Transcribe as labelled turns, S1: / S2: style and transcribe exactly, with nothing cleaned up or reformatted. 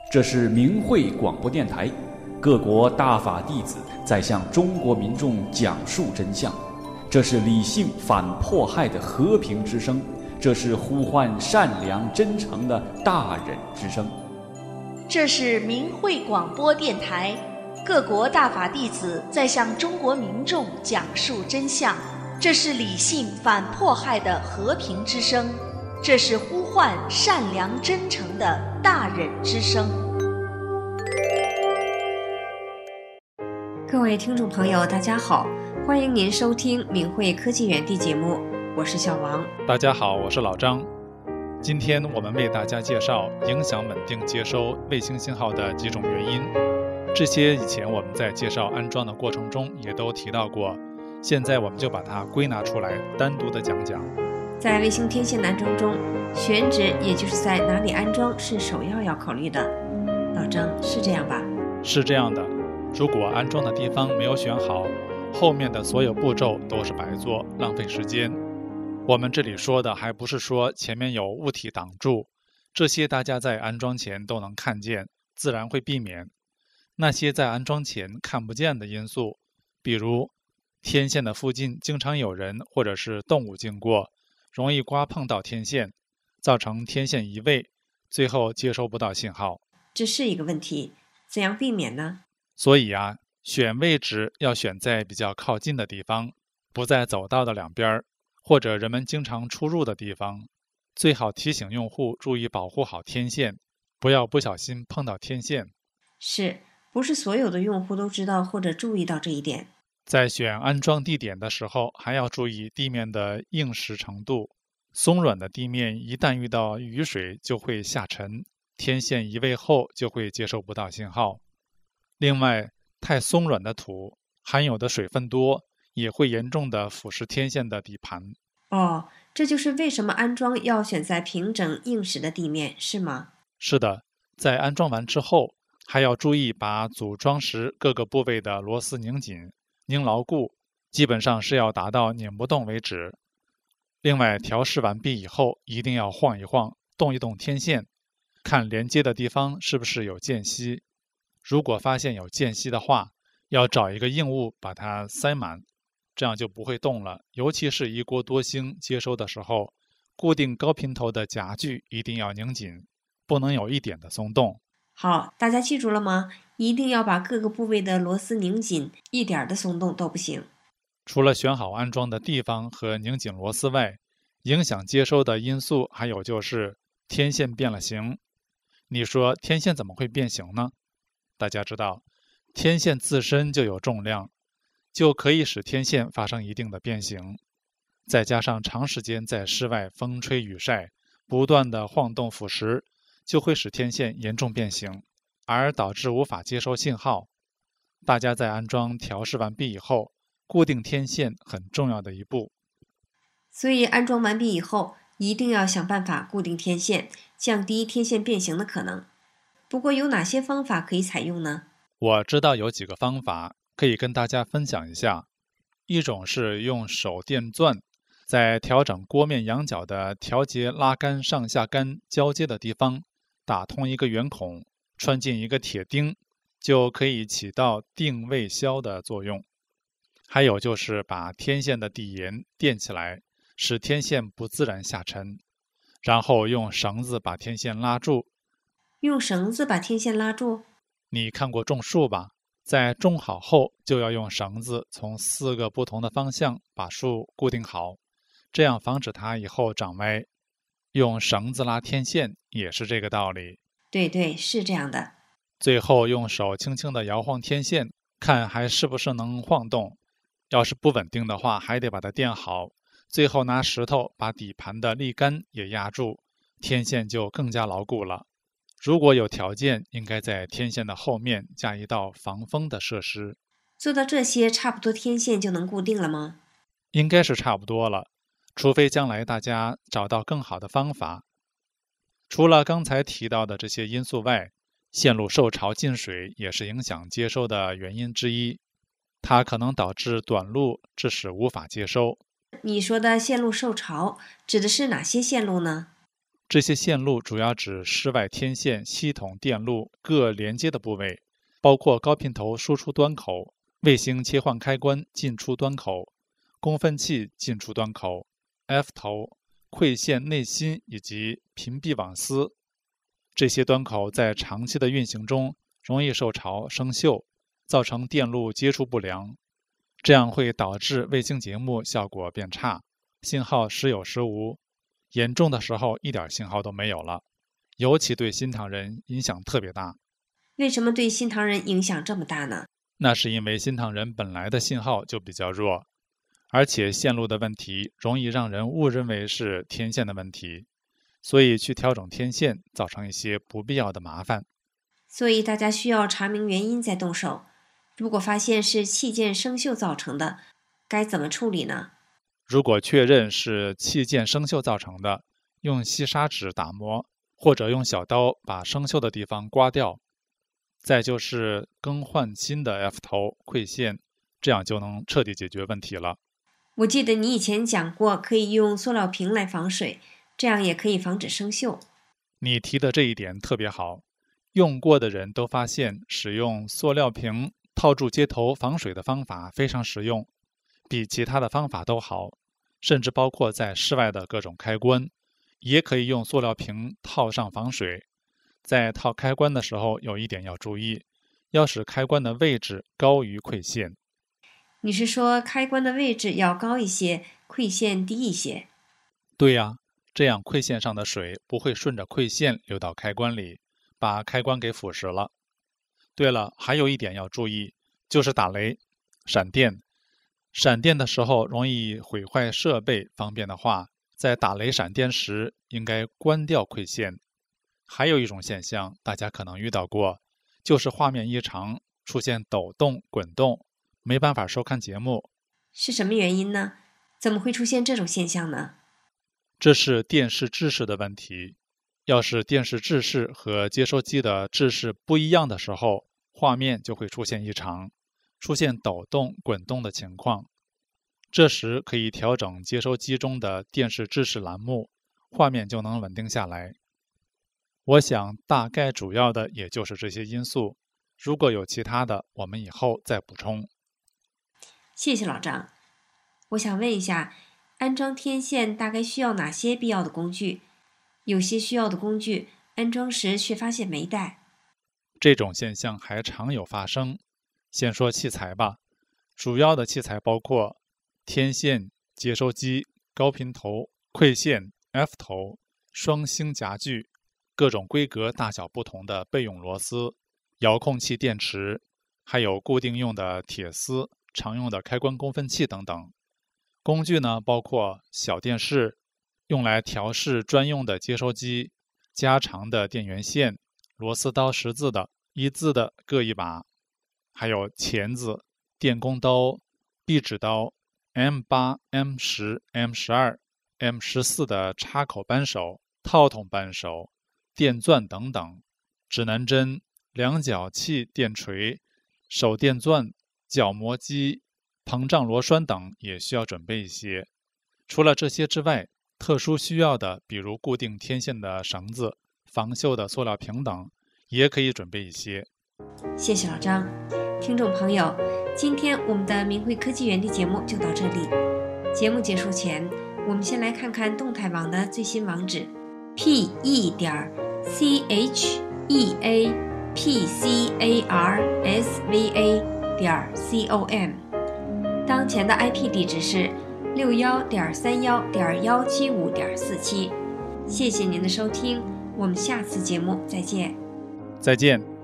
S1: 这是明慧广播电台，各国大法弟子在向中国民众讲述真相。这是理性反迫害的和平之声，这是呼唤善良真诚的大忍之声。
S2: 这是明慧广播电台，各国大法弟子在向中国民众讲述真相。这是理性反迫害的和平之声，这是呼唤善良真诚的大忍之声。
S3: 各位听众朋友大家好，欢迎您收听明慧科技园地节目，我是小王。
S4: 大家好，我是老张。今天我们为大家介绍影响稳定接收卫星信号的几种原因，这些以前我们在介绍安装的过程中也都提到过，现在我们就把它归纳出来单独的讲讲。
S3: 在卫星天线安装中，选址也就是在哪里安装是首要要考虑的。老张，是这样吧？
S4: 是这样的，如果安装的地方没有选好，后面的所有步骤都是白做，浪费时间。我们这里说的还不是说前面有物体挡住，这些大家在安装前都能看见，自然会避免。那些在安装前看不见的因素，比如天线的附近经常有人或者是动物经过，容易刮碰到天线，造成天线移位，最后接收不到信号。
S3: 这是一个问题，怎样避免呢？
S4: 所以啊，选位置要选在比较靠近的地方，不在走道的两边，或者人们经常出入的地方。最好提醒用户注意保护好天线，不要不小心碰到天线。
S3: 是，不是所有的用户都知道或者注意到这一点。
S4: 在选安装地点的时候，还要注意地面的硬实程度。松软的地面一旦遇到雨水就会下沉，天线移位后就会接收不到信号。另外，太松软的土含有的水分多，也会严重的腐蚀天线的底盘。
S3: 哦，这就是为什么安装要选在平整硬实的地面，是吗？
S4: 是的，在安装完之后，还要注意把组装时各个部位的螺丝拧紧、拧牢固，基本上是要达到拧不动为止。另外，调试完毕以后，一定要晃一晃、动一动天线，看连接的地方是不是有间隙。如果发现有间隙的话，要找一个硬物把它塞满，这样就不会动了。尤其是一锅多星接收的时候，固定高频头的夹具一定要拧紧，不能有一点的松动。
S3: 好，大家记住了吗？一定要把各个部位的螺丝拧紧，一点的松动都不行。
S4: 除了选好安装的地方和拧紧螺丝外，影响接收的因素还有就是天线变了形。你说天线怎么会变形呢？大家知道，天线自身就有重量，就可以使天线发生一定的变形。再加上长时间在室外风吹雨晒，不断的晃动腐蚀，就会使天线严重变形，而导致无法接收信号。大家在安装调试完毕以后，固定天线很重要的一步。
S3: 所以安装完毕以后，一定要想办法固定天线，降低天线变形的可能。不过有哪些方法可以采用呢？
S4: 我知道有几个方法可以跟大家分享一下。一种是用手电钻在调整锅面仰角的调节拉杆上下杆交接的地方打通一个圆孔，穿进一个铁钉，就可以起到定位销的作用。还有就是把天线的底沿垫起来，使天线不自然下沉，然后用绳子把天线拉住。
S3: 用绳子把天线拉住？
S4: 你看过种树吧？在种好后，就要用绳子从四个不同的方向把树固定好，这样防止它以后长歪。用绳子拉天线也是这个道理。
S3: 对对，是这样的。
S4: 最后用手轻轻地摇晃天线，看还是不是能晃动。要是不稳定的话，还得把它垫好。最后拿石头把底盘的立杆也压住，天线就更加牢固了。如果有条件，应该在天线的后面加一道防风的设施。
S3: 做到这些，差不多天线就能固定了吗？
S4: 应该是差不多了，除非将来大家找到更好的方法。除了刚才提到的这些因素外，线路受潮进水也是影响接收的原因之一，它可能导致短路，致使无法接收。
S3: 你说的线路受潮指的是哪些线路呢？
S4: 这些线路主要指室外天线系统电路各连接的部位，包括高频头输出端口、卫星切换开关进出端口、供分器进出端口、F 头、馈线内芯以及屏蔽网丝。这些端口在长期的运行中容易受潮生锈，造成电路接触不良，这样会导致卫星节目效果变差，信号时有时无，严重的时候一点信号都没有了，尤其对新唐人影响特别大。
S3: 为什么对新唐人影响这么大呢？
S4: 那是因为新唐人本来的信号就比较弱，而且线路的问题容易让人误认为是天线的问题，所以去调整天线造成一些不必要的麻烦。
S3: 所以大家需要查明原因再动手。如果发现是器件生锈造成的，该怎么处理呢？
S4: 如果确认是器件生锈造成的，用细砂纸打磨，或者用小刀把生锈的地方刮掉。再就是更换新的 F 头馈线，这样就能彻底解决问题了。
S3: 我记得你以前讲过，可以用塑料瓶来防水，这样也可以防止生锈。
S4: 你提的这一点特别好，用过的人都发现使用塑料瓶套住接头防水的方法非常实用，比其他的方法都好，甚至包括在室外的各种开关，也可以用塑料瓶套上防水。在套开关的时候有一点要注意，要使开关的位置高于馈线。
S3: 你是说开关的位置要高一些，馈线低一些？
S4: 对呀，这样馈线上的水不会顺着馈线流到开关里，把开关给腐蚀了。对了，还有一点要注意，就是打雷、闪电。闪电的时候容易毁坏设备，方便的话，在打雷闪电时应该关掉馈线。还有一种现象，大家可能遇到过，就是画面异常，出现抖动、滚动，没办法收看节目。
S3: 是什么原因呢？怎么会出现这种现象呢？
S4: 这是电视制式的问题。要是电视制式和接收机的制式不一样的时候，画面就会出现异常，出现抖动、滚动的情况。这时可以调整接收机中的电视制式栏目，画面就能稳定下来。我想大概主要的也就是这些因素，如果有其他的，我们以后再补充。
S3: 谢谢老张。我想问一下，安装天线大概需要哪些必要的工具？有些需要的工具安装时却发现没带。
S4: 这种现象还常有发生。先说器材吧，主要的器材包括天线、接收机、高频头、馈线、F 头、双星夹具、各种规格大小不同的备用螺丝、遥控器电池，还有固定用的铁丝、常用的开关供分器等等。工具呢，包括小电视，用来调试专用的接收机，加长的电源线，螺丝刀十字的、一字的各一把，还有钳子、电工刀、壁纸刀、M 八、M 十、M 十二、M 十四的插口扳手、套筒扳手、电钻等等，指南针、量角器、电锤、手电钻、角磨机、膨胀螺栓等也需要准备一些。除了这些之外，特殊需要的，比如固定天线的绳子、防锈的塑料瓶等，也可以准备一些。
S3: 谢谢老张。听众朋友，今天我们的明慧科技园地节目就到这里。节目结束前，我们先来看看动态网的最新网址 p e 点 c h e a p c a r s v a 点 c o m。当前的 I P 地址是六一点三一点一七五点四七。谢谢您的收听，我们下次节目再见。
S4: 再见。